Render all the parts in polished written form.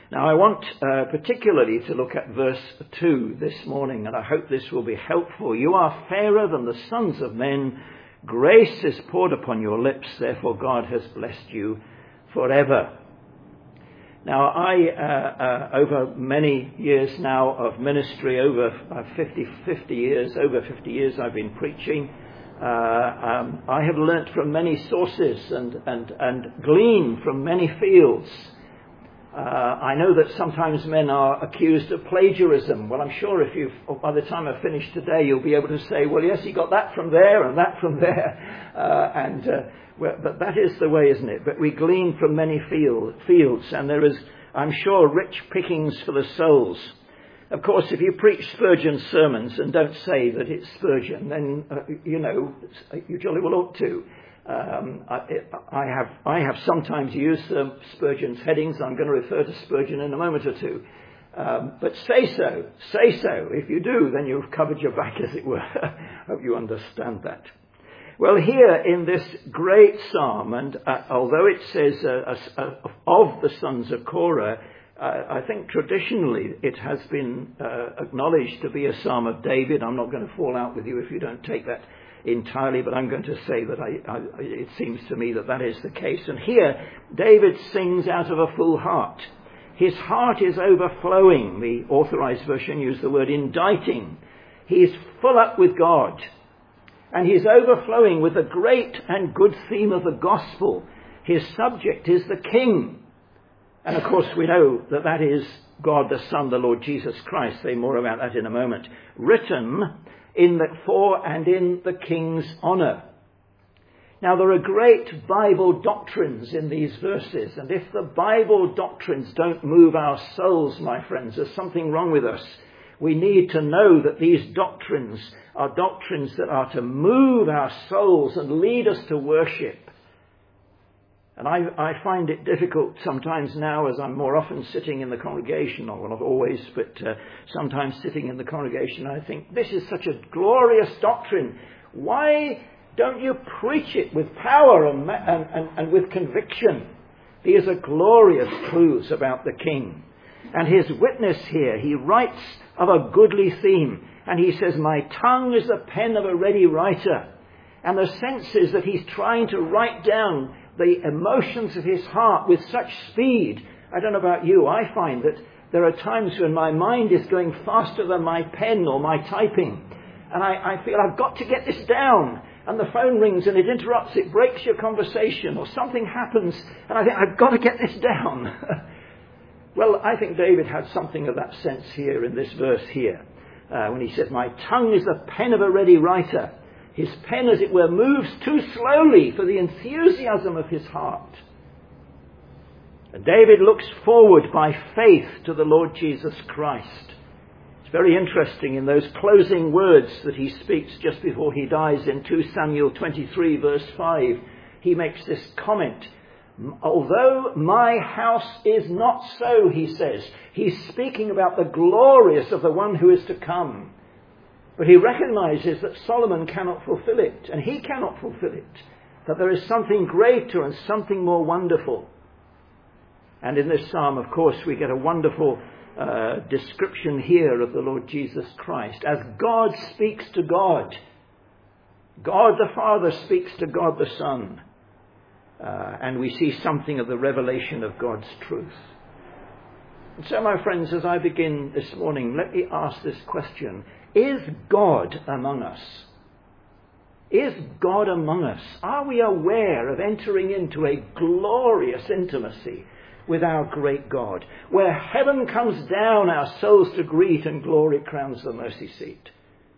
Now I want particularly to look at verse 2 this morning, and I hope this will be helpful. You are fairer than the sons of men. Grace is poured upon your lips, therefore God has blessed you forever. Now over many years now of ministry, over 50 years I've been preaching. I have learnt from many sources and gleaned from many fields. I know that sometimes men are accused of plagiarism. Well, I'm sure by the time I finish today, you'll be able to say, well, yes, he got that from there and that from there. But that is the way, isn't it? But we glean from many fields, and there is, I'm sure, rich pickings for the souls. Of course, if you preach Spurgeon's sermons and don't say that it's Spurgeon, then, you jolly well ought to. I have sometimes used Spurgeon's headings. I'm going to refer to Spurgeon in a moment or two. But say so. If you do, then you've covered your back, as it were. Hope you understand that. Well, here in this great psalm, and although it says of the sons of Korah, I think traditionally it has been acknowledged to be a psalm of David. I'm not going to fall out with you if you don't take that entirely, but I'm going to say that it seems to me that is the case. And here, David sings out of a full heart. His heart is overflowing. The Authorized Version used the word inditing. He is full up with God. And he's overflowing with the great and good theme of the gospel. His subject is the King. And of course we know that is God the Son, the Lord Jesus Christ. Say more about that in a moment. Written for and in the King's honour. Now there are great Bible doctrines in these verses. And if the Bible doctrines don't move our souls, my friends, there's something wrong with us. We need to know that these doctrines are doctrines that are to move our souls and lead us to worship. And I find it difficult sometimes now, as I'm more often sitting in the congregation, or not always, but sometimes sitting in the congregation, I think, this is such a glorious doctrine. Why don't you preach it with power and with conviction? These are glorious truths about the King. And his witness here, he writes of a goodly theme. And he says, my tongue is the pen of a ready writer. And the sense is that he's trying to write down the emotions of his heart with such speed. I don't know about you, I find that there are times when my mind is going faster than my pen or my typing. And I feel I've got to get this down. And the phone rings and it interrupts, it breaks your conversation, or something happens, and I think I've got to get this down. Well, I think David had something of that sense here in this verse here. When he said, my tongue is the pen of a ready writer. His pen, as it were, moves too slowly for the enthusiasm of his heart. And David looks forward by faith to the Lord Jesus Christ. It's very interesting in those closing words that he speaks just before he dies in 2 Samuel 23 verse 5. He makes this comment. Although my house is not so, he says. He's speaking about the glorious of the one who is to come. But he recognizes that Solomon cannot fulfill it, and he cannot fulfill it. That there is something greater and something more wonderful. And in this psalm, of course, we get a wonderful description here of the Lord Jesus Christ. As God speaks to God, God the Father speaks to God the Son. And we see something of the revelation of God's truth. And so, my friends, as I begin this morning, let me ask this question. Is God among us? Is God among us? Are we aware of entering into a glorious intimacy with our great God, where heaven comes down, our souls to greet, and glory crowns the mercy seat?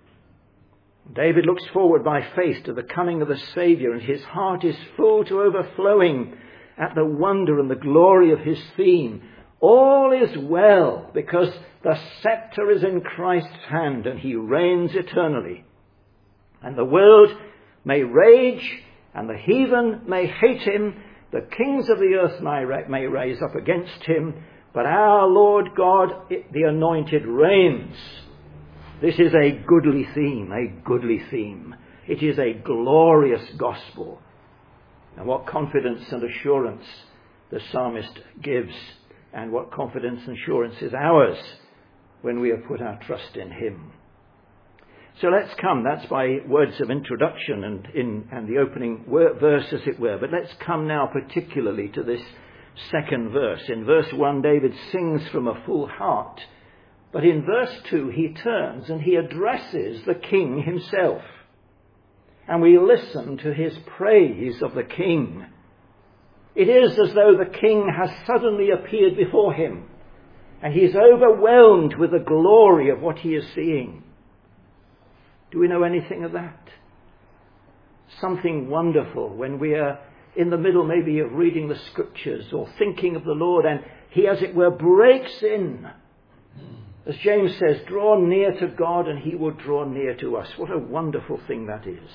David looks forward by faith to the coming of the Saviour, and his heart is full to overflowing at the wonder and the glory of his theme. All is well, because the sceptre is in Christ's hand, and he reigns eternally. And the world may rage, and the heathen may hate him, the kings of the earth may raise up against him, but our Lord God, the Anointed, reigns. This is a goodly theme, a goodly theme. It is a glorious gospel. And what confidence and assurance the psalmist gives and what confidence and assurance is ours when we have put our trust in him. So let's come, that's by words of introduction and the opening verse, as it were. But let's come now particularly to this second verse. In verse 1, David sings from a full heart. But in verse 2, he turns and he addresses the king himself. And we listen to his praise of the king. It is as though the king has suddenly appeared before him, and he is overwhelmed with the glory of what he is seeing. Do we know anything of that? Something wonderful when we are in the middle maybe of reading the scriptures or thinking of the Lord, and he, as it were, breaks in. As James says, draw near to God and he will draw near to us. What a wonderful thing that is.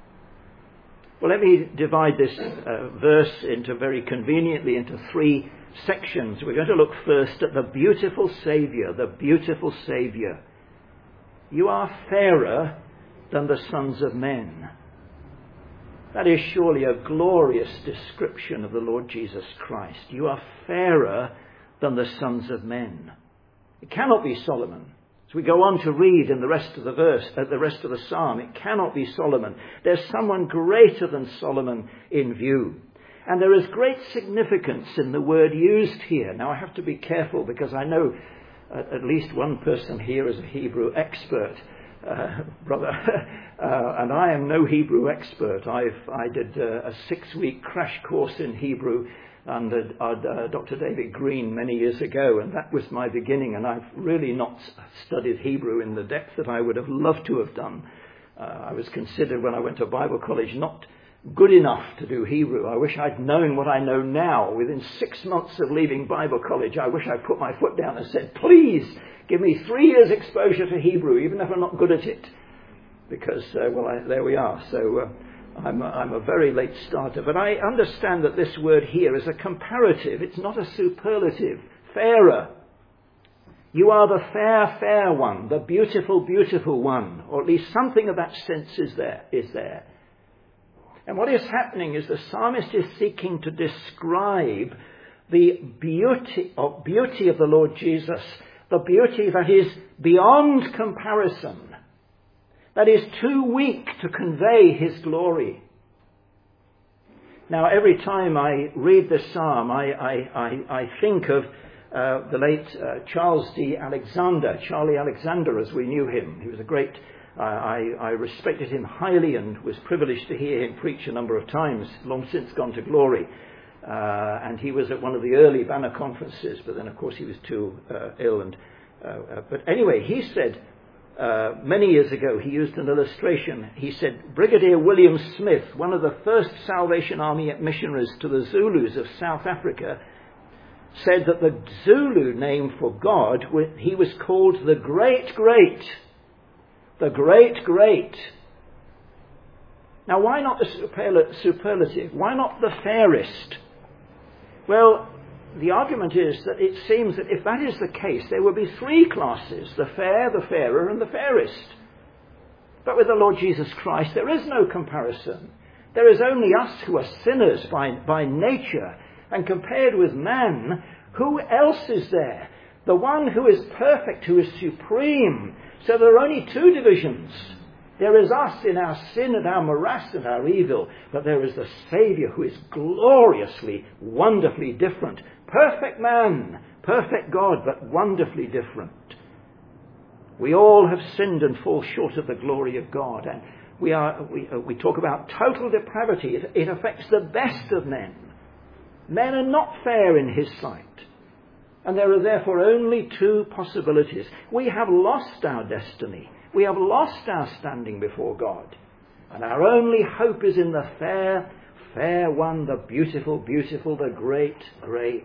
Well, let me divide this verse very conveniently into three sections. We're going to look first at the beautiful Saviour, the beautiful Saviour. You are fairer than the sons of men. That is surely a glorious description of the Lord Jesus Christ. You are fairer than the sons of men. It cannot be Solomon. As we go on to read in the rest of the verse, the rest of the psalm, it cannot be Solomon. There's someone greater than Solomon in view. And there is great significance in the word used here. Now I have to be careful because I know at least one person here is a Hebrew expert, brother, and I am no Hebrew expert. I did a 6-week crash course in Hebrew under Dr. David Green many years ago, and that was my beginning, and I've really not studied Hebrew in the depth that I would have loved to have done. I was considered, when I went to Bible college, not good enough to do Hebrew. I wish I'd known what I know now. Within 6 months of leaving Bible college, I wish I'd put my foot down and said, please give me 3 years exposure to Hebrew, even if I'm not good at it. Because, there we are. So I'm a very late starter. But I understand that this word here is a comparative. It's not a superlative. Fairer. You are the fair, fair one, the beautiful, beautiful one. Or at least something of that sense is there. And what is happening is the psalmist is seeking to describe the beauty of the Lord Jesus, the beauty that is beyond comparison, that is too weak to convey his glory. Now, every time I read this psalm, I think of the late Charles D. Alexander, Charlie Alexander as we knew him. He was a great... I respected him highly and was privileged to hear him preach a number of times, long since gone to glory. And he was at one of the early Banner conferences, but then of course he was too ill. But anyway, he said, many years ago, he used an illustration. He said, Brigadier William Smith, one of the first Salvation Army missionaries to the Zulus of South Africa, said that the Zulu name for God, he was called the Great Great. The Great Great. Now, why not the superlative? Why not the fairest? Well, the argument is that it seems that if that is the case, there will be 3 classes: the fair, the fairer, and the fairest. But with the Lord Jesus Christ, there is no comparison. There is only us who are sinners by nature. And compared with man, who else is there? The one who is perfect, who is supreme. So there are only 2 divisions. There is us in our sin and our morass and our evil, but there is the Saviour who is gloriously, wonderfully different. Perfect man, perfect God, but wonderfully different. We all have sinned and fall short of the glory of God, and we talk about total depravity. It affects the best of men. Men are not fair in his sight. And there are therefore only 2 possibilities. We have lost our destiny. We have lost our standing before God. And our only hope is in the fair, fair one, the beautiful, beautiful, the great, great.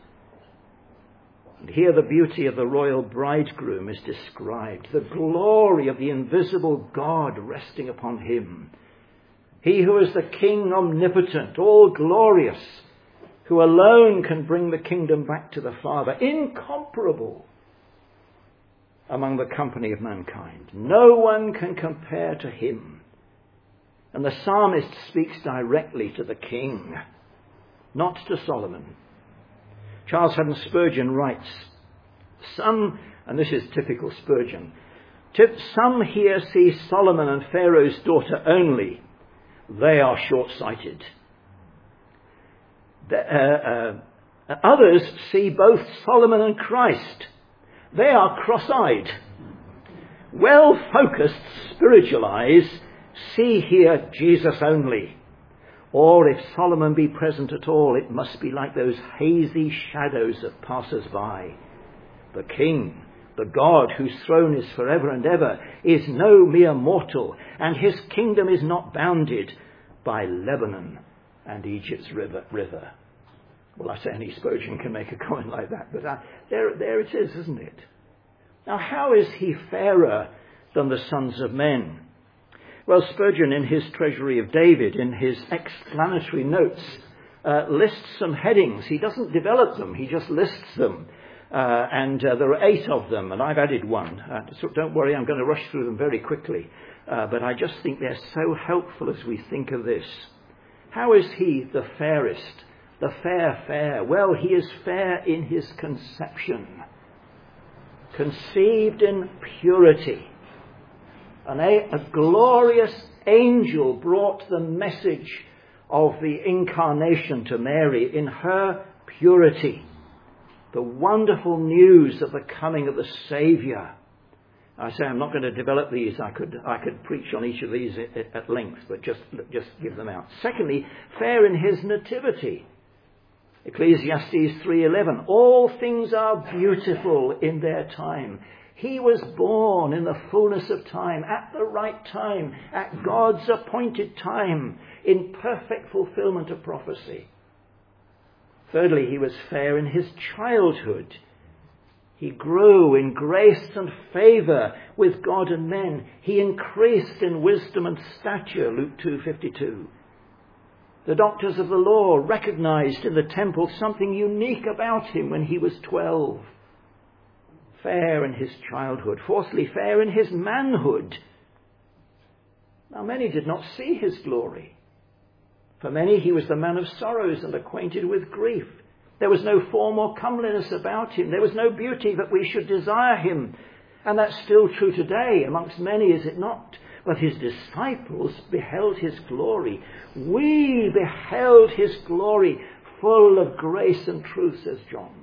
And here the beauty of the royal bridegroom is described. The glory of the invisible God resting upon him. He who is the King omnipotent, all glorious, who alone can bring the kingdom back to the Father, incomparable among the company of mankind. No one can compare to him. And the psalmist speaks directly to the king, not to Solomon. Charles Haddon Spurgeon writes, some, and this is typical Spurgeon, some here see Solomon and Pharaoh's daughter only. They are short-sighted. Others see both Solomon and Christ. They are cross-eyed. Well-focused spiritual eyes see here Jesus only. Or if Solomon be present at all, it must be like those hazy shadows of passers-by. The King, the God whose throne is forever and ever, is no mere mortal, and his kingdom is not bounded by Lebanon and Egypt's river. Well, I say any Spurgeon can make a comment like that, but there it is, isn't it? Now, how is he fairer than the sons of men? Well, Spurgeon, in his Treasury of David, in his explanatory notes, lists some headings. He doesn't develop them, he just lists them. And there are 8 of them, and I've added one. So don't worry, I'm going to rush through them very quickly. But I just think they're so helpful as we think of this. How is he the fairest? The fair? Well, he is fair in his conception. Conceived in purity. A glorious angel brought the message of the incarnation to Mary in her purity. The wonderful news of the coming of the Saviour. I say I'm not going to develop these. I could preach on each of these at length, but just give them out. Secondly, fair in his nativity. Ecclesiastes 3:11. All things are beautiful in their time. He was born in the fullness of time, at the right time, at God's appointed time, in perfect fulfillment of prophecy. Thirdly, he was fair in his childhood. He grew in grace and favour with God and men. He increased in wisdom and stature, Luke 2:52. The doctors of the law recognized in the temple something unique about him when he was 12. Fair in his childhood. Fourthly, fair in his manhood. Now, many did not see his glory. For many, he was the man of sorrows and acquainted with grief. There was no form or comeliness about him. There was no beauty that we should desire him. And that's still true today amongst many, is it not? But his disciples beheld his glory. We beheld his glory, full of grace and truth, says John.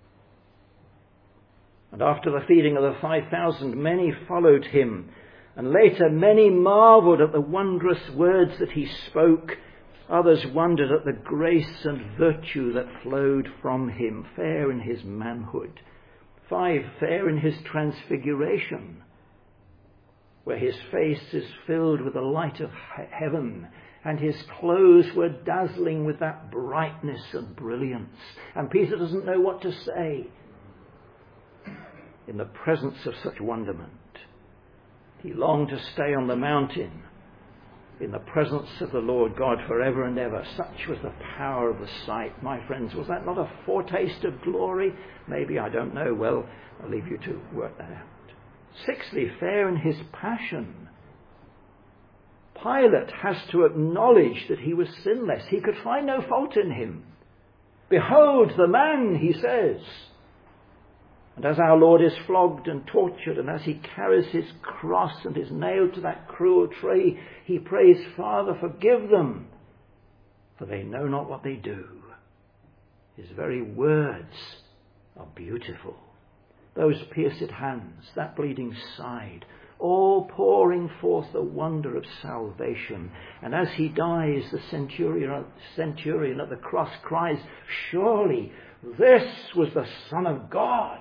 And after the feeding of the 5,000, many followed him. And later, many marvelled at the wondrous words that he spoke. Others wondered at the grace and virtue that flowed from him. Fair in his manhood. 5, fair in his transfiguration, where his face is filled with the light of heaven, and his clothes were dazzling with that brightness and brilliance. And Peter doesn't know what to say in the presence of such wonderment. He longed to stay on the mountain in the presence of the Lord God forever and ever. Such was the power of the sight. My friends, was that not a foretaste of glory? Maybe, I don't know. Well, I'll leave you to work that out. 6thly, fair in his passion. Pilate has to acknowledge that he was sinless. He could find no fault in him. Behold the man, he says. And as our Lord is flogged and tortured, and as he carries his cross and is nailed to that cruel tree, he prays, Father, forgive them, for they know not what they do. His very words are beautiful. Those pierced hands, that bleeding side, all pouring forth the wonder of salvation. And as he dies, the centurion at the cross cries, surely this was the Son of God.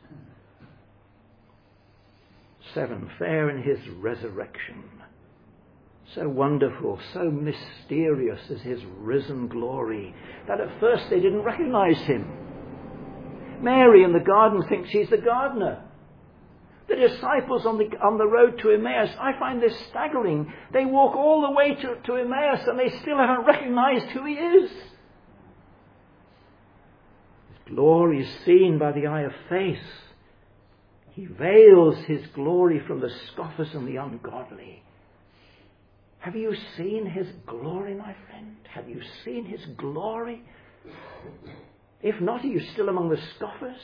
7, fair in his resurrection. So wonderful, so mysterious is his risen glory, that at first they didn't recognize him. Mary in the garden thinks he's the gardener. The disciples on the road to Emmaus, I find this staggering. They walk all the way to Emmaus and they still haven't recognized who he is. His glory is seen by the eye of faith. He veils his glory from the scoffers and the ungodly. Have you seen his glory, my friend? Have you seen his glory? If not, are you still among the scoffers?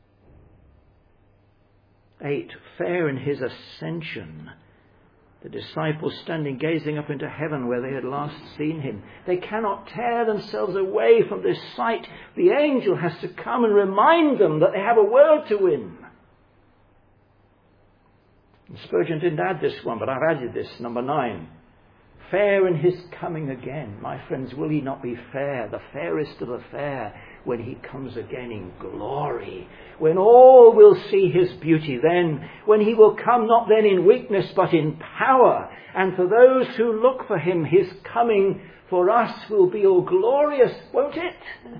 8. Fair in his ascension. The disciples standing gazing up into heaven where they had last seen him. They cannot tear themselves away from this sight. The angel has to come and remind them that they have a world to win. And Spurgeon didn't add this one, but I've added this, number 9. Fair in his coming again. My friends, will he not be fair, the fairest of the fair, when he comes again in glory? When all will see his beauty then, when he will come not then in weakness but in power. And for those who look for him, his coming for us will be all glorious, won't it?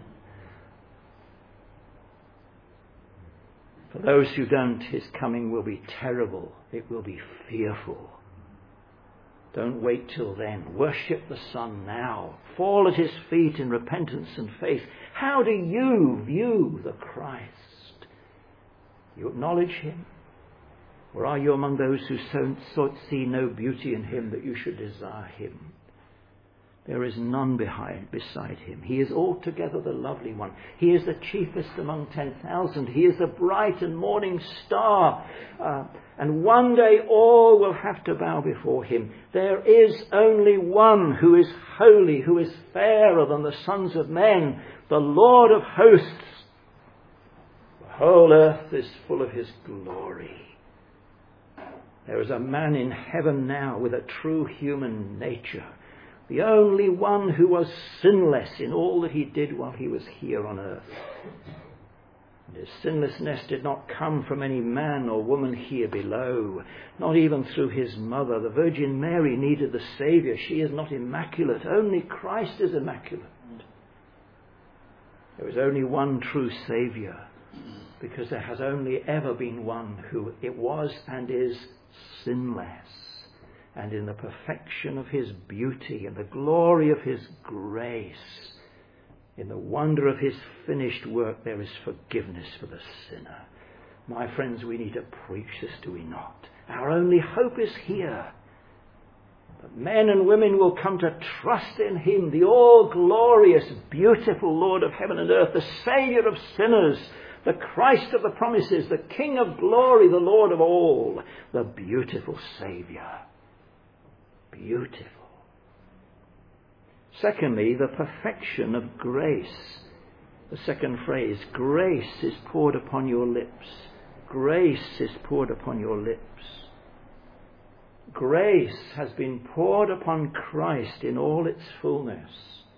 For those who don't, his coming will be terrible. It will be fearful. Don't wait till then. Worship the Son now. Fall at his feet in repentance and faith. How do you view the Christ? You acknowledge him? Or are you among those who see no beauty in him that you should desire him? There is none beside him. He is altogether the lovely one. He is the chiefest among 10,000. He is the bright and morning star. And one day all will have to bow before him. There is only one who is holy, who is fairer than the sons of men, the Lord of hosts. The whole earth is full of his glory. There is a man in heaven now with a true human nature. The only one who was sinless in all that he did while he was here on earth. And his sinlessness did not come from any man or woman here below, not even through his mother. The Virgin Mary needed the Saviour. She is not immaculate. Only Christ is immaculate. There is only one true Saviour, because there has only ever been one who it was and is sinless. And in the perfection of his beauty and the glory of his grace, in the wonder of his finished work, there is forgiveness for the sinner. My friends, we need to preach this, do we not? Our only hope is here. That men and women will come to trust in him, the all-glorious, beautiful Lord of heaven and earth, the Saviour of sinners, the Christ of the promises, the King of glory, the Lord of all, the beautiful Saviour. Beautiful. Secondly, the perfection of grace. The second phrase, grace is poured upon your lips. Grace is poured upon your lips. Grace has been poured upon Christ in all its fullness.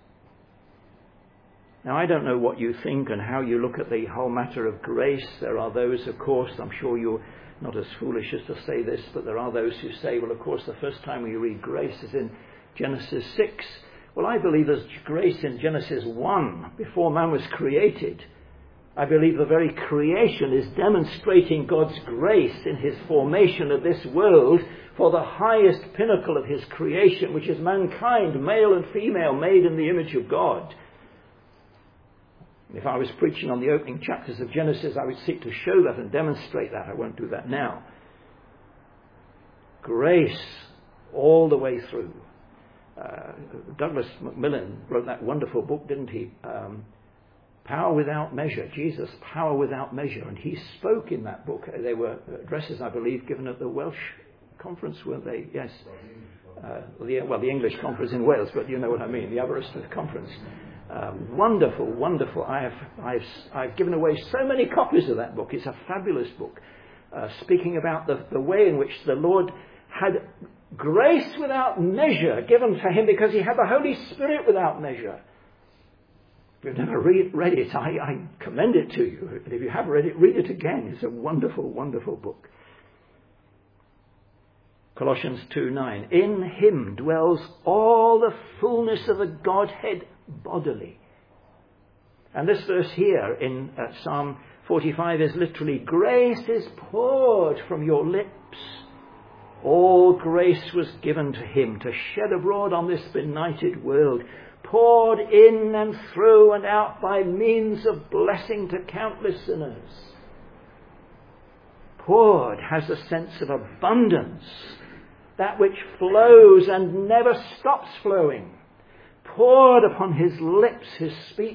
Now, I don't know what you think and how you look at the whole matter of grace. There are those, of course, I'm sure you're not as foolish as to say this, but there are those who say, well, of course, the first time we read grace is in Genesis 6. Well, I believe there's grace in Genesis 1, before man was created. I believe the very creation is demonstrating God's grace in his formation of this world for the highest pinnacle of his creation, which is mankind, male and female, made in the image of God. If I was preaching on the opening chapters of Genesis, I would seek to show that and demonstrate that. I won't do that now. Grace all the way through. Douglas Macmillan wrote that wonderful book, didn't he? Power Without Measure. Jesus, Power Without Measure. And he spoke in that book. They were addresses, I believe, given at the Welsh conference, weren't they? Yes. The English conference in Wales, but you know what I mean, the Aberystwyth conference. Wonderful, wonderful. I've given away so many copies of that book. It's a fabulous book, speaking about the way in which the Lord had grace without measure given to him because he had the Holy Spirit without measure. If you've never read it, I commend it to you. And if you have read it, read it again. It's a wonderful, wonderful book. Colossians 2:9. In him dwells all the fullness of the Godhead bodily. And this verse here in Psalm 45 is literally, grace is poured from your lips. All grace was given to him to shed abroad on this benighted world, poured in and through and out by means of blessing to countless sinners. Poured has a sense of abundance, that which flows and never stops flowing. Poured upon his lips, his speech,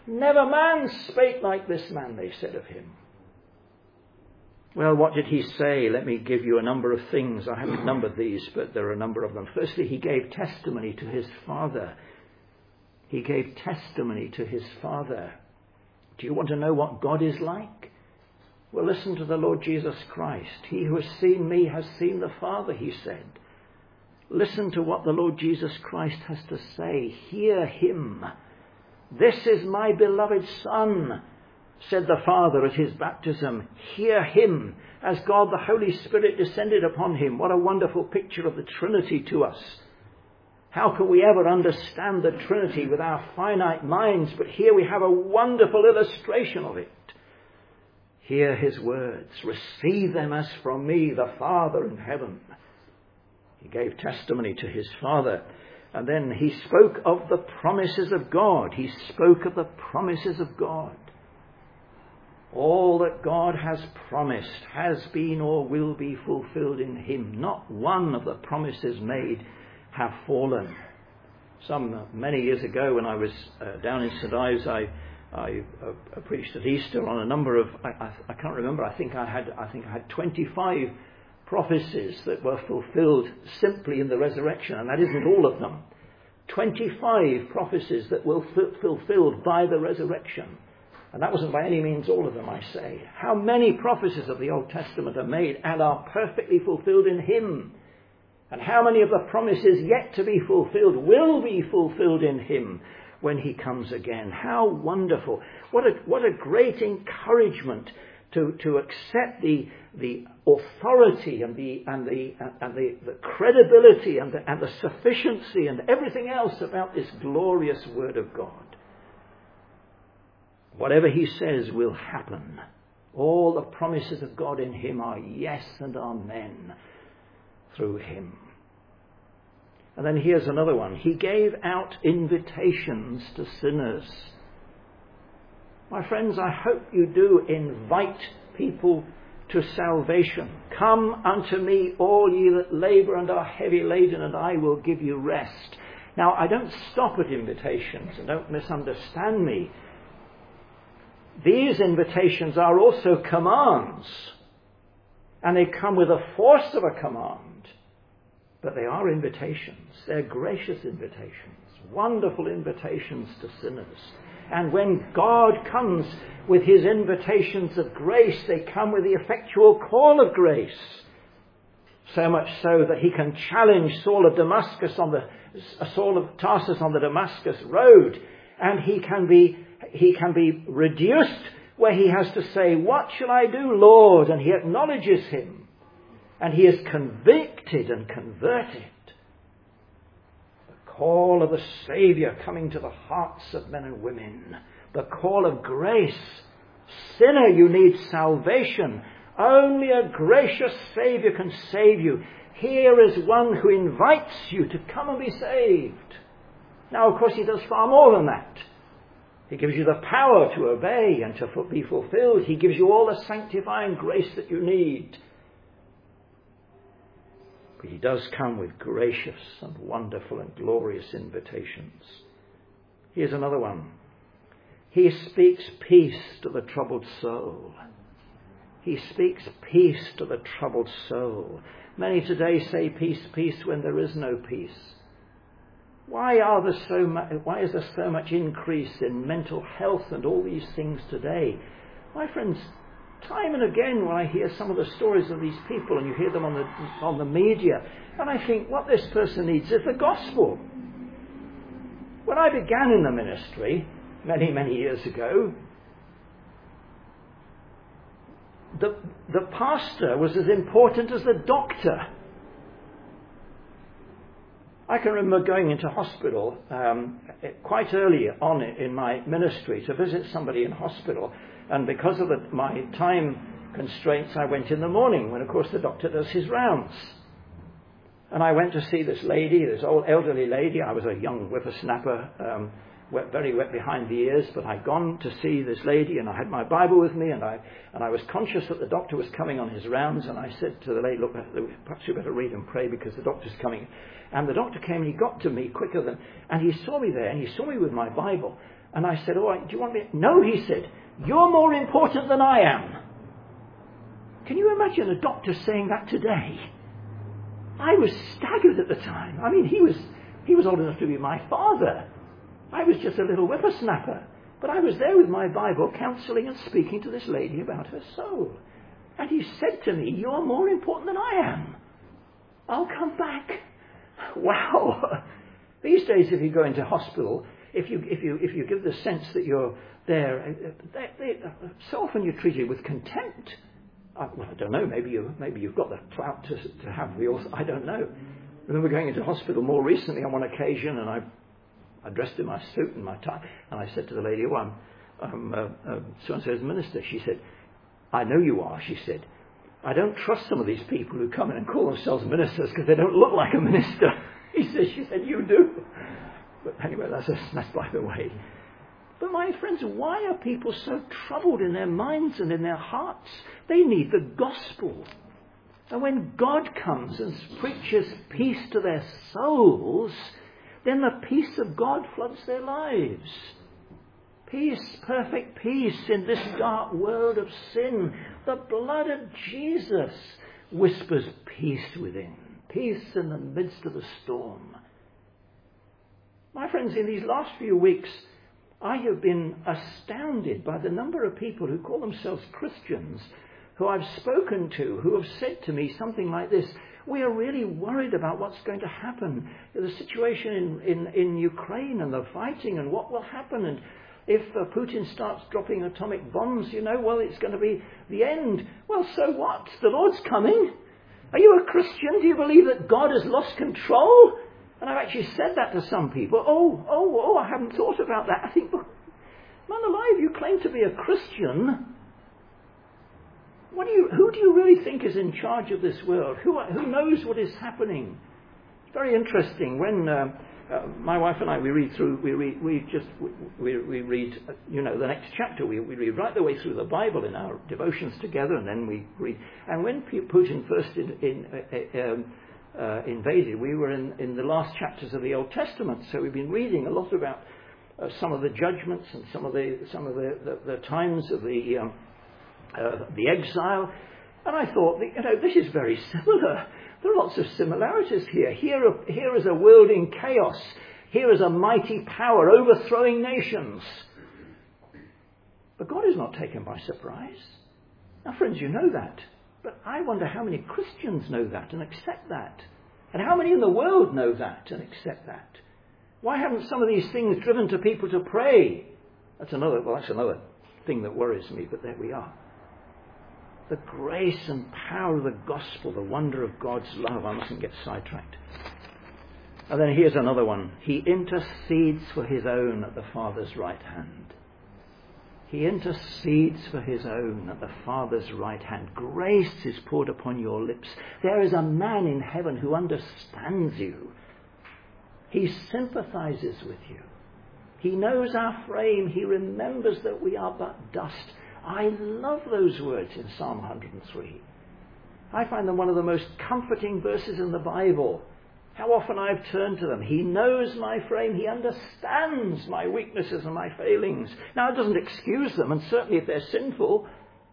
Never man spake like this man, they said of him. Well, what did he say? Let me give you a number of things. I haven't numbered these, but there are a number of them. Firstly, he gave testimony to his Father. He gave testimony to his Father. Do you want to know what God is like? Well, listen to the Lord Jesus Christ. He who has seen me has seen the Father, he said. Listen to what the Lord Jesus Christ has to say. Hear him. This is my beloved Son, said the Father at his baptism. Hear him, as God the Holy Spirit descended upon him. What a wonderful picture of the Trinity to us. How can we ever understand the Trinity with our finite minds? But here we have a wonderful illustration of it. Hear his words. Receive them as from me, the Father in heaven. He gave testimony to his Father. And then he spoke of the promises of God. He spoke of the promises of God. All that God has promised has been or will be fulfilled in him. Not one of the promises made have fallen. Many years ago when I was down in St. Ives, I preached at Easter on a number of, I can't remember, I think I had 25 prophecies that were fulfilled simply in the resurrection, and that isn't all of them. 25 prophecies that were fulfilled by the resurrection. And that wasn't by any means all of them, I say. How many prophecies of the Old Testament are made and are perfectly fulfilled in him? And how many of the promises yet to be fulfilled will be fulfilled in him when he comes again? How wonderful. What a great encouragement to accept the authority and the credibility and the sufficiency and everything else about this glorious word of God. Whatever he says will happen. All the promises of God in him are yes and amen through him. And then here's another one. He gave out invitations to sinners. My friends, I hope you do invite people to salvation. Come unto me, all ye that labour and are heavy laden, and I will give you rest. Now, I don't stop at invitations, and don't misunderstand me. These invitations are also commands, and they come with the force of a command. But they are invitations. They're gracious invitations, wonderful invitations to sinners. And when God comes with his invitations of grace, they come with the effectual call of grace. So much so that he can challenge Saul of Tarsus on the Damascus road, and he can be reduced where he has to say, "What shall I do, Lord?" And he acknowledges him. And he is convicted and converted. The call of the Saviour coming to the hearts of men and women. The call of grace. Sinner, you need salvation. Only a gracious Saviour can save you. Here is one who invites you to come and be saved. Now, of course, he does far more than that. He gives you the power to obey and to be fulfilled. He gives you all the sanctifying grace that you need. But he does come with gracious and wonderful and glorious invitations. Here's another one. He speaks peace to the troubled soul. He speaks peace to the troubled soul. Many today say peace, peace when there is no peace. Why is there so much increase in mental health and all these things today? My friends, time and again when I hear some of the stories of these people, and you hear them on the media, and I think what this person needs is the gospel. When I began in the ministry many, many years ago, the pastor was as important as the doctor. I can remember going into hospital quite early on in my ministry to visit somebody in hospital. And because of my time constraints, I went in the morning when, of course, the doctor does his rounds. And I went to see this lady, this old elderly lady. I was a young whippersnapper, very wet behind the ears, but I'd gone to see this lady, and I had my Bible with me, and I was conscious that the doctor was coming on his rounds, and I said to the lady, "Look, perhaps you better read and pray because the doctor's coming." And the doctor came, and he got to me quicker and he saw me there, and he saw me with my Bible. And I said, all right, do you want me? No, he said, you're more important than I am. Can you imagine a doctor saying that today? I was staggered at the time. I mean, he was old enough to be my father. I was just a little whippersnapper. But I was there with my Bible, counselling and speaking to this lady about her soul. And he said to me, you're more important than I am. I'll come back. Wow. These days, if you go into hospital, if you give the sense that you're there, so often you're treated with contempt. Well, I don't know. Maybe you've got the clout to have the author. I don't know. I remember going into hospital more recently on one occasion, and I dressed in my suit and my tie, and I said to the lady, "Oh, I'm so-and-so's minister." She said, "I know you are," she said. "I don't trust some of these people who come in and call themselves ministers because they don't look like a minister." She said, "You do." But anyway, that's by the way. But my friends, why are people so troubled in their minds and in their hearts? They need the gospel. And when God comes and preaches peace to their souls, then the peace of God floods their lives. Peace, perfect peace in this dark world of sin. The blood of Jesus whispers peace within. Peace in the midst of the storm. My friends, in these last few weeks, I have been astounded by the number of people who call themselves Christians, who I've spoken to, who have said to me something like this: we are really worried about what's going to happen, the situation in Ukraine and the fighting and what will happen. And if Putin starts dropping atomic bombs, well, it's going to be the end. Well, so what? The Lord's coming. Are you a Christian? Do you believe that God has lost control? And I've actually said that to some people. Oh, I haven't thought about that. I think, well, man alive, you claim to be a Christian. Who do you really think is in charge of this world? Who knows what is happening? It's very interesting. When my wife and I, we read the next chapter. We read right the way through the Bible in our devotions together, and then we read. And when Putin first invaded, we were in the last chapters of the Old Testament. So we've been reading a lot about some of the judgments and some of the times of the exile. And I thought, this is very similar. There are lots of similarities here. Here is a world in chaos. Here is a mighty power overthrowing nations. But God is not taken by surprise. Now, friends, you know that. But I wonder how many Christians know that and accept that. And how many in the world know that and accept that. Why haven't some of these things driven to people to pray? That's another thing that worries me, but there we are. The grace and power of the gospel, the wonder of God's love. I mustn't get sidetracked. And then here's another one. He intercedes for his own at the Father's right hand. He intercedes for his own at the Father's right hand. Grace is poured upon your lips. There is a man in heaven who understands you. He sympathizes with you. He knows our frame. He remembers that we are but dust. I love those words in Psalm 103. I find them one of the most comforting verses in the Bible. How often I've turned to them. He knows my frame. He understands my weaknesses and my failings. Now, it doesn't excuse them, and certainly if they're sinful.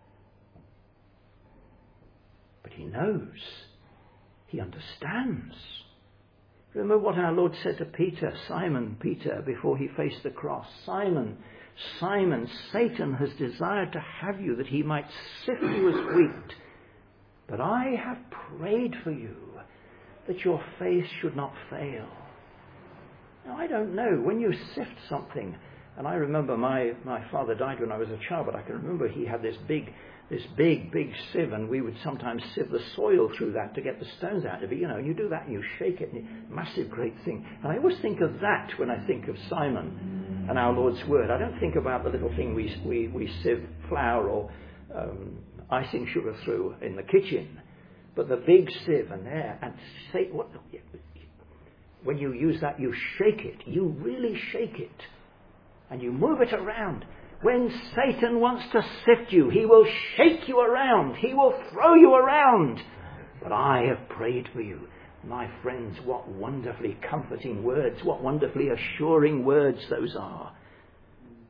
But he knows. He understands. Remember what our Lord said to Peter, Simon Peter, before he faced the cross. Simon, Simon, Satan has desired to have you that he might sift you as wheat. But I have prayed for you that your faith should not fail. Now, I don't know. When you sift something, and I remember my father died when I was a child, but I can remember he had this big sieve, and we would sometimes sieve the soil through that to get the stones out of it. You do that and you shake it, and massive, great thing. And I always think of that when I think of Simon and our Lord's word. I don't think about the little thing we sieve flour or icing sugar through in the kitchen. But the big sieve and there, and say, when you use that, you shake it. You really shake it. And you move it around. When Satan wants to sift you, he will shake you around. He will throw you around. But I have prayed for you. My friends, what wonderfully comforting words. What wonderfully assuring words those are.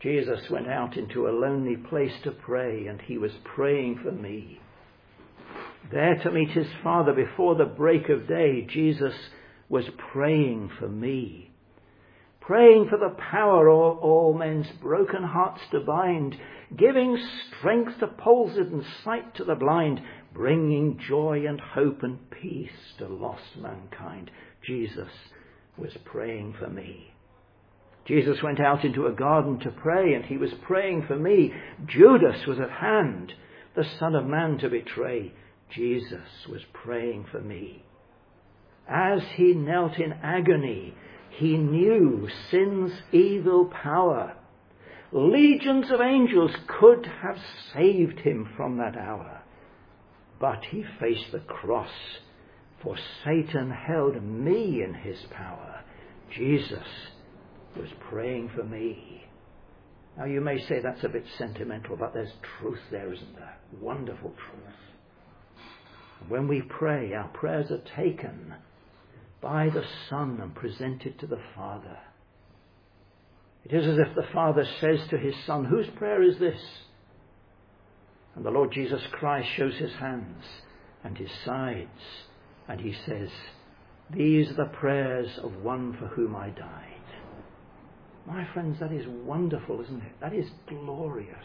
Jesus went out into a lonely place to pray, and he was praying for me. There to meet his Father before the break of day, Jesus was praying for me. Praying for the power all men's broken hearts to bind, giving strength to palsied and sight to the blind, bringing joy and hope and peace to lost mankind. Jesus was praying for me. Jesus went out into a garden to pray, and he was praying for me. Judas was at hand, the Son of Man to betray. Jesus was praying for me. As he knelt in agony, he knew sin's evil power. Legions of angels could have saved him from that hour. But he faced the cross, for Satan held me in his power. Jesus was praying for me. Now you may say that's a bit sentimental, but there's truth there, isn't there? Wonderful truth. When we pray, our prayers are taken by the Son and presented to the Father. It is as if the Father says to his Son, whose prayer is this? And the Lord Jesus Christ shows his hands and his sides, and he says, these are the prayers of one for whom I died. My friends, that is wonderful, isn't it? That is glorious.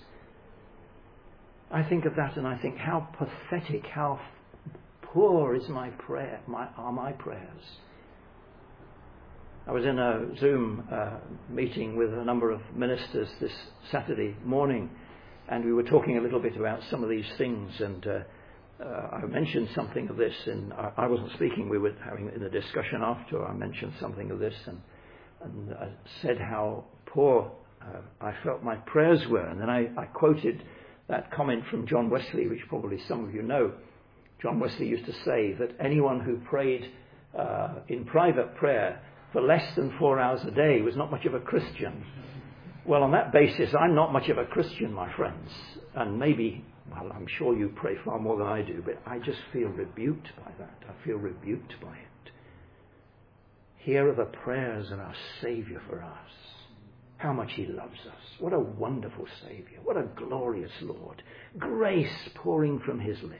I think of that and I think how pathetic, how poor is my prayer, are my prayers. I was in a Zoom meeting with a number of ministers this Saturday morning, and we were talking a little bit about some of these things, and I mentioned something of this, and I wasn't speaking, we were having in a discussion after. I mentioned something of this, and I said how poor I felt my prayers were, and then I quoted that comment from John Wesley, which probably some of you know. John Wesley used to say that anyone who prayed in private prayer for less than 4 hours a day was not much of a Christian. Well, on that basis, I'm not much of a Christian, my friends. And maybe, well, I'm sure you pray far more than I do, but I just feel rebuked by that. I feel rebuked by it. Here are the prayers of our Saviour for us. How much he loves us. What a wonderful Saviour. What a glorious Lord. Grace pouring from his lips.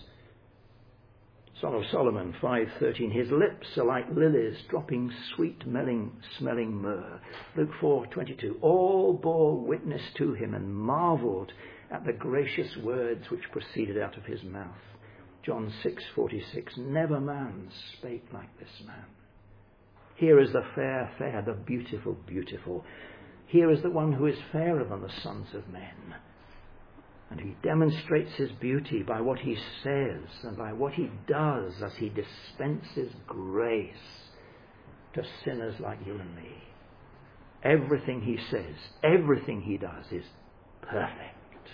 Song of Solomon 5:13. His lips are like lilies dropping sweet smelling myrrh. Luke 4:22. All bore witness to him and marvelled at the gracious words which proceeded out of his mouth. John 6:46. Never man spake like this man. Here is the fair, fair, the beautiful, beautiful. Here is the one who is fairer than the sons of men. And he demonstrates his beauty by what he says and by what he does as he dispenses grace to sinners like you and me. Everything he says, everything he does is perfect.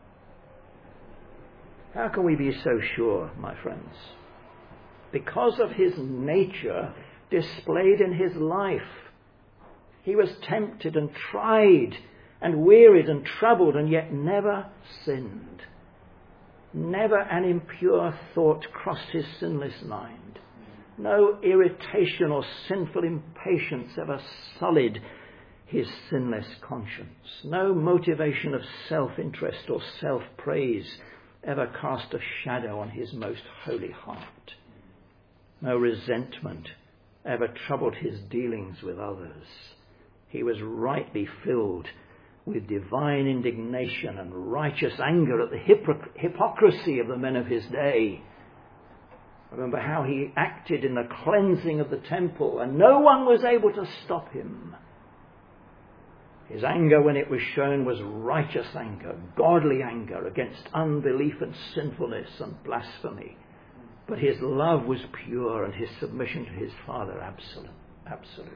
How can we be so sure, my friends? Because of his nature displayed in his life. He was tempted and tried and wearied and troubled, and yet never sinned. Never an impure thought crossed his sinless mind. No irritation or sinful impatience ever sullied his sinless conscience. No motivation of self-interest or self-praise ever cast a shadow on his most holy heart. No resentment ever troubled his dealings with others. He was rightly filled with divine indignation and righteous anger at the hypocrisy of the men of his day. Remember how he acted in the cleansing of the temple, and no one was able to stop him. His anger, when it was shown, was righteous anger, godly anger against unbelief and sinfulness and blasphemy. But his love was pure and his submission to his Father absolute.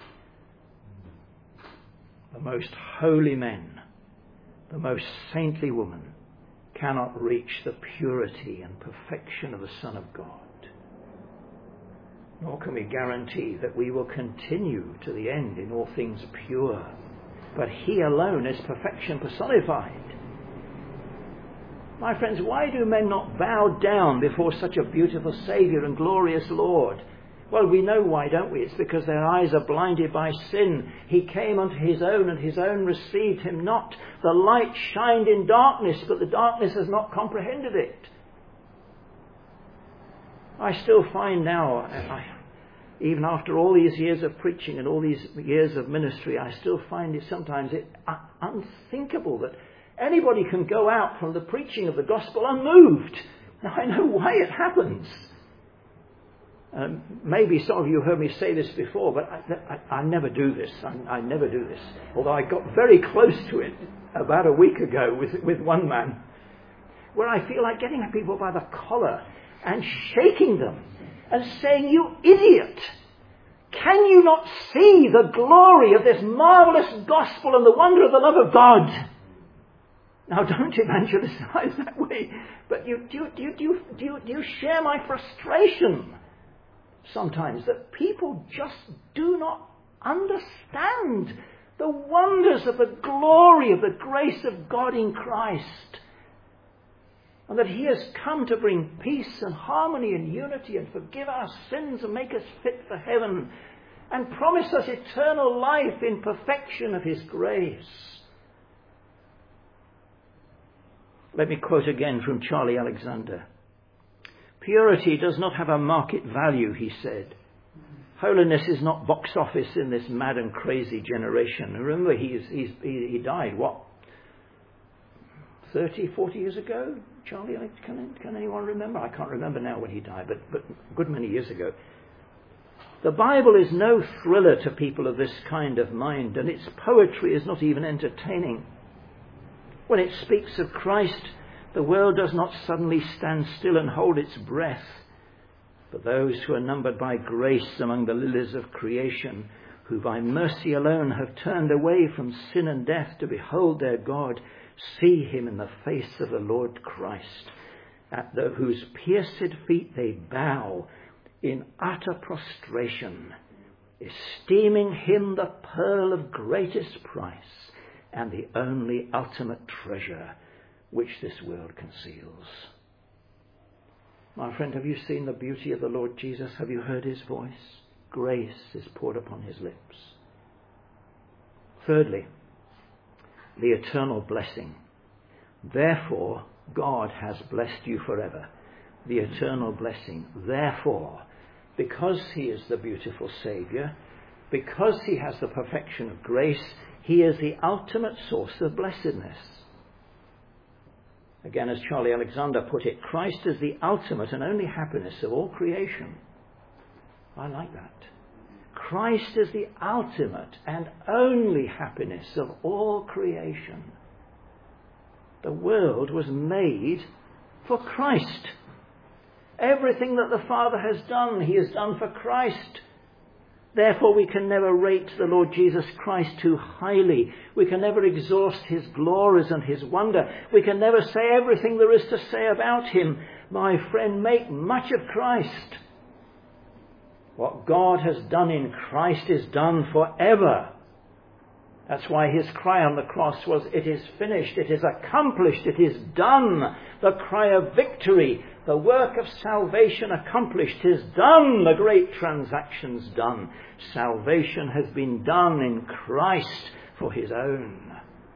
The most holy men, the most saintly woman cannot reach the purity and perfection of the Son of God. Nor can we guarantee that we will continue to the end in all things pure. But he alone is perfection personified. My friends, why do men not bow down before such a beautiful Saviour and glorious Lord? Well, we know why, don't we? It's because their eyes are blinded by sin. He came unto his own, and his own received him not. The light shined in darkness, but the darkness has not comprehended it. I still find now, even after all these years of preaching and all these years of ministry, I still find it sometimes unthinkable that anybody can go out from the preaching of the gospel unmoved. Now, I know why it happens. Maybe some of you heard me say this before, but I never do this. I never do this. Although I got very close to it about a week ago with one man, where I feel like getting people by the collar and shaking them and saying, "You idiot! Can you not see the glory of this marvelous gospel and the wonder of the love of God?" Now, don't evangelize that way, but do you share my frustration sometimes that people just do not understand the wonders of the glory of the grace of God in Christ, and that he has come to bring peace and harmony and unity and forgive our sins and make us fit for heaven and promise us eternal life in perfection of his grace. Let me quote again from Charlie Alexander. "Purity does not have a market value," he said. "Holiness is not box office in this mad and crazy generation." Remember, he died, 30, 40 years ago? Charlie, can anyone remember? I can't remember now when he died, but a good many years ago. The Bible is no thriller to people of this kind of mind, and its poetry is not even entertaining. When it speaks of Christ, the world does not suddenly stand still and hold its breath. But those who are numbered by grace among the lilies of creation, who by mercy alone have turned away from sin and death to behold their God, see him in the face of the Lord Christ, at whose pierced feet they bow in utter prostration, esteeming him the pearl of greatest price and the only ultimate treasure which this world conceals. My friend, have you seen the beauty of the Lord Jesus? Have you heard his voice? Grace is poured upon his lips. Thirdly, the eternal blessing. Therefore, God has blessed you forever. The eternal blessing. Therefore, because he is the beautiful Saviour, because he has the perfection of grace, he is the ultimate source of blessedness. Again, as Charlie Alexander put it, Christ is the ultimate and only happiness of all creation. I like that. Christ is the ultimate and only happiness of all creation. The world was made for Christ. Everything that the Father has done, he has done for Christ. Therefore, we can never rate the Lord Jesus Christ too highly. We can never exhaust his glories and his wonder. We can never say everything there is to say about him. My friend, make much of Christ. What God has done in Christ is done forever. That's why his cry on the cross was, "It is finished, it is accomplished, it is done." The cry of victory, the work of salvation accomplished, is done. The great transaction's done. Salvation has been done in Christ for his own.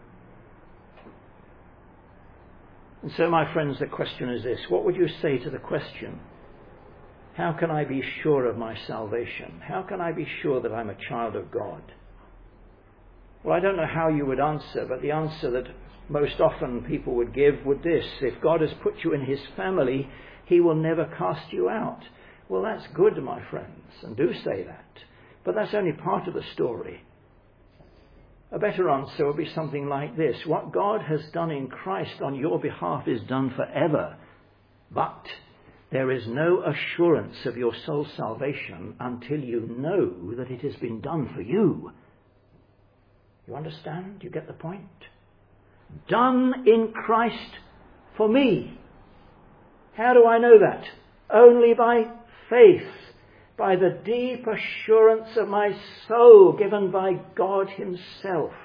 And so, my friends, the question is this. What would you say to the question, how can I be sure of my salvation? How can I be sure that I'm a child of God? Well, I don't know how you would answer, but the answer that most often people would give would this: if God has put you in his family, he will never cast you out. Well, that's good, my friends, and do say that. But that's only part of the story. A better answer would be something like this: what God has done in Christ on your behalf is done forever, but there is no assurance of your soul's salvation until you know that it has been done for you. You understand? You get the point? Done in Christ for me. How do I know that? Only by faith, by the deep assurance of my soul given by God himself.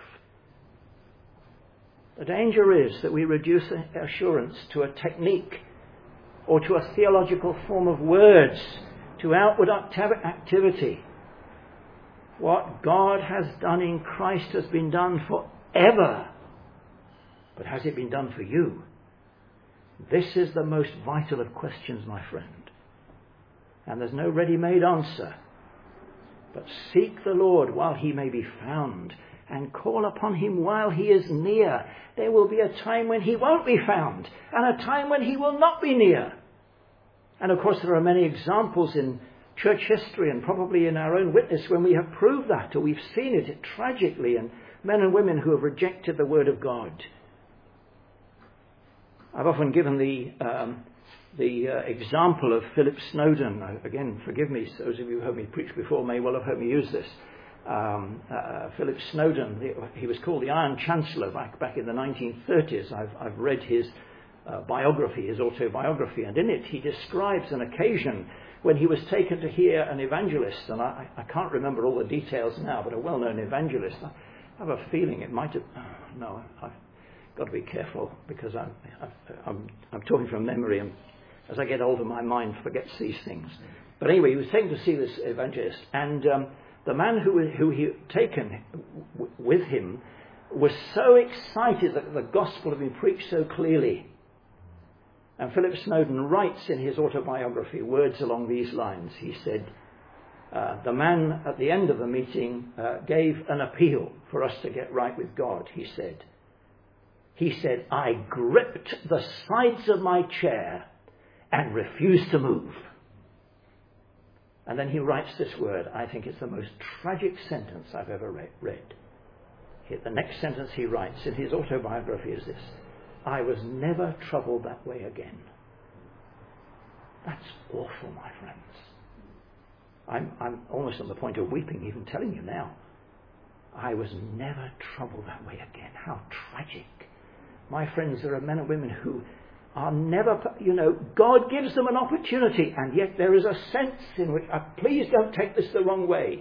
The danger is that we reduce assurance to a technique or to a theological form of words to outward activity. What God has done in Christ has been done forever. But has it been done for you? This is the most vital of questions, my friend. And there's no ready-made answer. But seek the Lord while he may be found, and call upon him while he is near. There will be a time when he won't be found, and a time when he will not be near. And of course there are many examples in church history and probably in our own witness when we have proved that, or we've seen it tragically in men and women who have rejected the word of God. I've often given the example of Philip Snowden. Again, forgive me, those of you who heard me preach before may well have heard me use this. Philip Snowden, he was called the Iron Chancellor back in the 1930s. I've read his biography, his autobiography, and in it he describes an occasion when he was taken to hear an evangelist, and I can't remember all the details now, but a well-known evangelist. I have a feeling it might have... no, I've got to be careful because I'm talking from memory, and as I get older my mind forgets these things. But anyway, he was taken to see this evangelist, and the man who he had taken with him was so excited that the gospel had been preached so clearly. And Philip Snowden writes in his autobiography words along these lines. He said, the man at the end of the meeting gave an appeal for us to get right with God, he said. He said, I gripped the sides of my chair and refused to move. And then he writes this word. I think it's the most tragic sentence I've ever read. Here, the next sentence he writes in his autobiography is this: I was never troubled that way again. That's awful, my friends. I'm almost on the point of weeping even telling you now. I was never troubled that way again. How tragic. My friends, there are men and women who are never, God gives them an opportunity, and yet there is a sense in which, please don't take this the wrong way,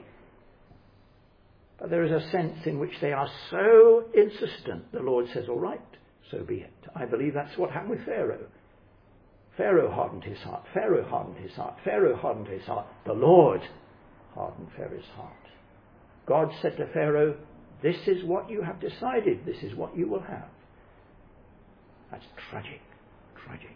but there is a sense in which they are so insistent, the Lord says, all right, so be it. I believe that's what happened with Pharaoh. Pharaoh hardened his heart. Pharaoh hardened his heart. Pharaoh hardened his heart. The Lord hardened Pharaoh's heart. God said to Pharaoh, this is what you have decided. This is what you will have. That's tragic. Tragic.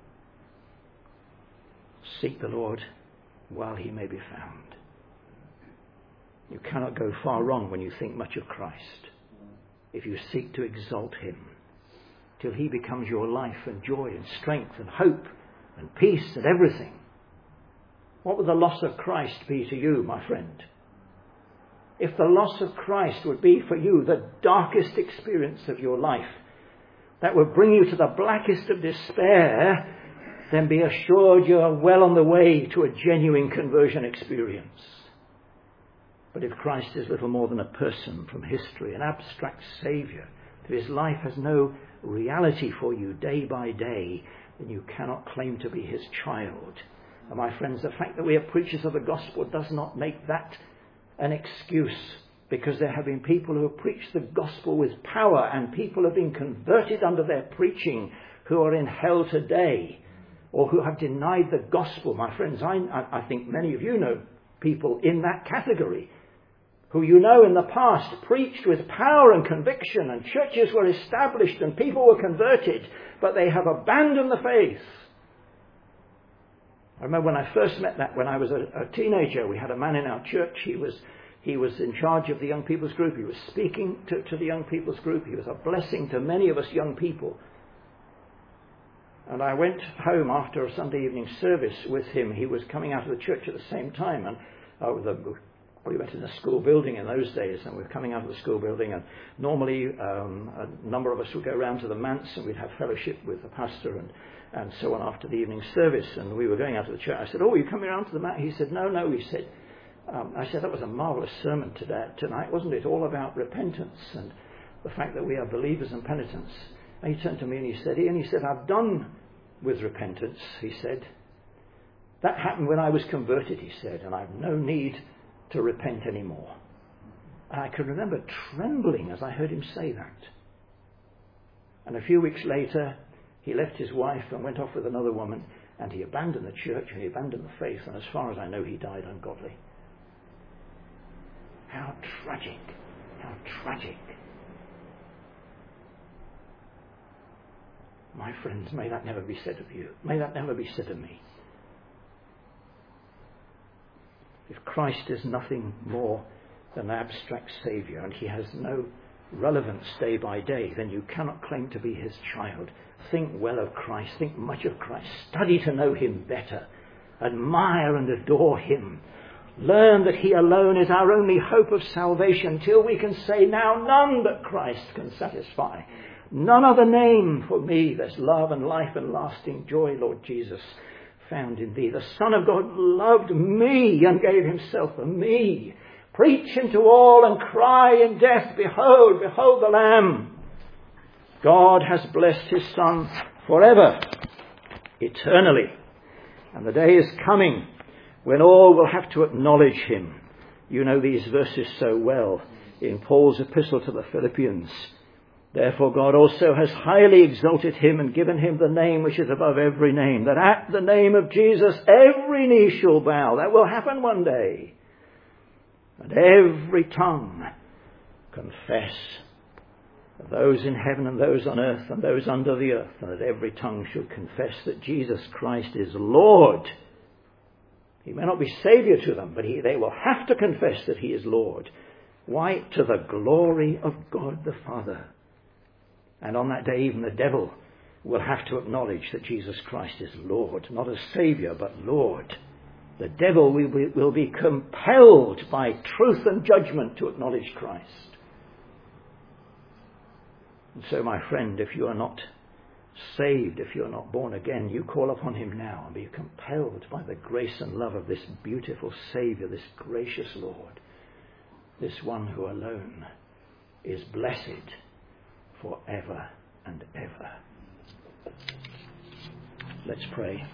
Seek the Lord while he may be found. You cannot go far wrong when you think much of Christ if you seek to exalt him till he becomes your life and joy and strength and hope and peace and everything. What would the loss of Christ be to you, my friend? If the loss of Christ would be for you the darkest experience of your life, that would bring you to the blackest of despair, then be assured you are well on the way to a genuine conversion experience. But if Christ is little more than a person from history, an abstract saviour, if his life has no reality for you day by day, then you cannot claim to be his child. And my friends, the fact that we are preachers of the gospel does not make that an excuse, because there have been people who have preached the gospel with power, and people have been converted under their preaching who are in hell today, or who have denied the gospel. My friends, I think many of you know people in that category who in the past preached with power and conviction, and churches were established and people were converted, but they have abandoned the faith. I remember when I first met that, when I was a teenager, we had a man in our church. He was in charge of the young people's group. He was speaking to the young people's group. He was a blessing to many of us young people. And I went home after a Sunday evening service with him. He was coming out of the church at the same time, and we went in the school building in those days, and we were coming out of the school building, and normally a number of us would go around to the manse and we'd have fellowship with the pastor and so on after the evening service. And we were going out of the church. I said, "Oh, are you coming around to the manse?" He said, No, he said. I said, "That was a marvellous sermon tonight, wasn't it? All about repentance and the fact that we are believers and penitents." And he turned to me and he said, "I've done with repentance," he said. "That happened when I was converted," he said, "and I've no need to repent anymore." And I can remember trembling as I heard him say that. And a few weeks later, he left his wife and went off with another woman, And he abandoned the church and he abandoned the faith, and as far as I know, he died ungodly. How tragic. How tragic. My friends, may that never be said of you. May that never be said of me. If Christ is nothing more than an abstract Saviour and he has no relevance day by day, then you cannot claim to be his child. Think well of Christ. Think much of Christ. Study to know him better. Admire and adore him. Learn that he alone is our only hope of salvation, till we can say, now none but Christ can satisfy. None other name for me. There's love and life and lasting joy, Lord Jesus, found in thee. The Son of God loved me and gave himself for me. Preach into all and cry in death, behold, behold the Lamb. God has blessed his Son forever, eternally. And the day is coming when all will have to acknowledge him. You know these verses so well in Paul's epistle to the Philippians. Therefore God also has highly exalted him and given him the name which is above every name, that at the name of Jesus every knee shall bow. That will happen one day. And every tongue confess, those in heaven and those on earth and those under the earth, and that every tongue should confess that Jesus Christ is Lord. He may not be Saviour to them, but they will have to confess that he is Lord. Why? To the glory of God the Father. And on that day, even the devil will have to acknowledge that Jesus Christ is Lord, not as Saviour, but Lord. The devil will be compelled by truth and judgment to acknowledge Christ. And so, my friend, if you are not saved, if you are not born again, you call upon him now and be compelled by the grace and love of this beautiful Saviour, this gracious Lord, this one who alone is blessed forever and ever. Let's pray.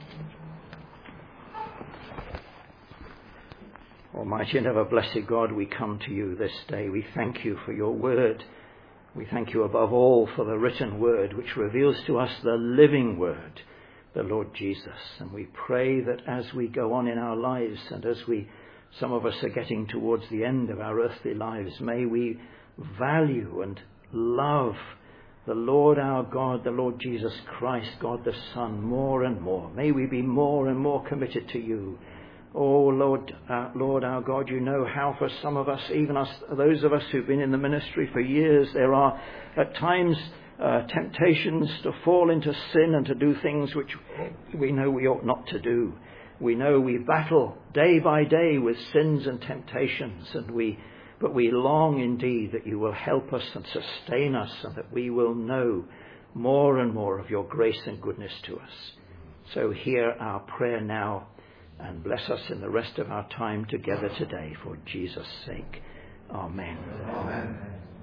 Almighty and ever blessed God, we come to you this day. We thank you for your word. We thank you above all for the written word, which reveals to us the living word, the Lord Jesus. And we pray that as we go on in our lives, and as some of us are getting towards the end of our earthly lives, may we value and love the Lord our God, the Lord Jesus Christ, God the Son, more and more. May we be more and more committed to you. Oh, Lord our God, you know how for some of us, even us, those of us who've been in the ministry for years, there are at times temptations to fall into sin and to do things which we know we ought not to do. We know we battle day by day with sins and temptations, but we long indeed that you will help us and sustain us, and that we will know more and more of your grace and goodness to us. So hear our prayer now, and bless us in the rest of our time together today, for Jesus' sake. Amen. Amen.